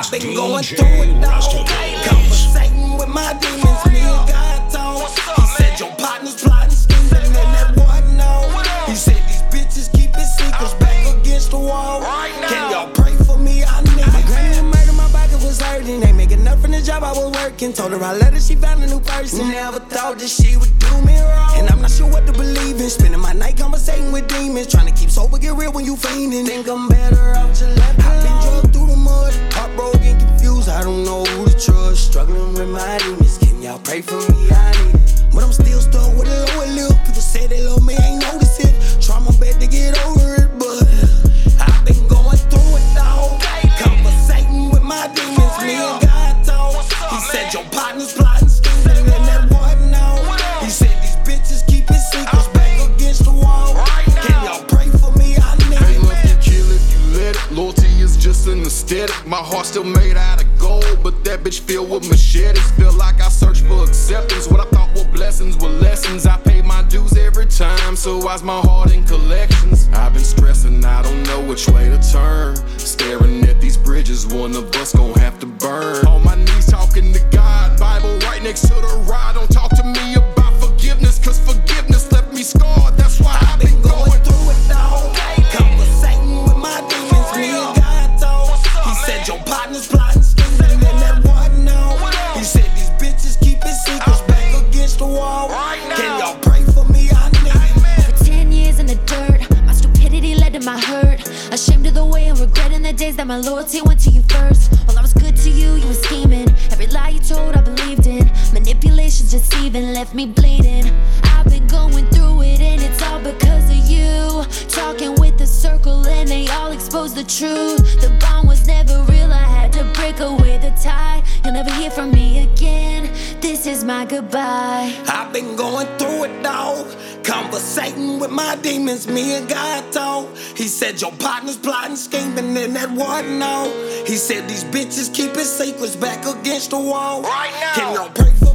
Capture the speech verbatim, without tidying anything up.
I've been going through it, dog. Conversating with my demons, me and God told. He said your partner's plotting, scheming, and that boy know. He said these bitches keep it secrets back against the wall. Can y'all pray for me? I need it. My granny murdered, my pocket was hurting. Ain't making enough from the job I was working. Told her I let her, she found a new person. Never thought that she would do me wrong. And I'm not sure what to believe in. Spending my night conversating with demons. Trying to keep sober, get real when you fiending. Think I'm better off just left alone. I've been drugged through the mud, heartbroken, confused. I don't know who to trust. Struggling with my demons. Can y'all pray for me? I need it. But I'm still stuck with a lower lip. People say they love me, ain't notice it. Try my best to get over it, but I've been going through it, dog. Conversating with my demons, me and God told. He said your partner's plotting, scheming, and that boy know. He said these bitches keep it secrets back against the wall. Can y'all pray for me? I need it. Ain't love you kill if you let it. Loyalty is just an aesthetic. My heart still made out of gold, but that bitch filled with machetes. Feel like I search for acceptance. What I thought were blessings were lessons. I pay my dues every time, so why's my heart in collections? I've been stressing, I don't know which way to turn. Staring at these bridges, one of us gon' have to burn. On my knees talking to God, Bible right next to the rod. Don't talk to me about forgiveness, cause forgiveness left me scarred. That's why I've been going through it, dog. Conversating with my demons, me and God told. He said your partner's plotting, scheming, and that boy know. He said these bitches keep it secrets back against the wall. Can y'all pray for me? I need it. For ten years in the dirt, my stupidity led to my hurt. Ashamed of the way I'm regretting the days that my loyalty went to you first. While I was good to you, you were scheming. Every lie you told, I believed in. Manipulation's deceiving, left me bleeding. I've been going through it, and it's all because of you. Talking with the circle, and they all exposed the truth. The bond was never real, I had to break away the tie. You'll never hear from me again. This is my goodbye. I've been going through it, dog. Conversating with my demons, me and God told. He said your partner's plotting, scheming, and that boy know. He said these bitches keep it secrets back against the wall. Can y'all pray for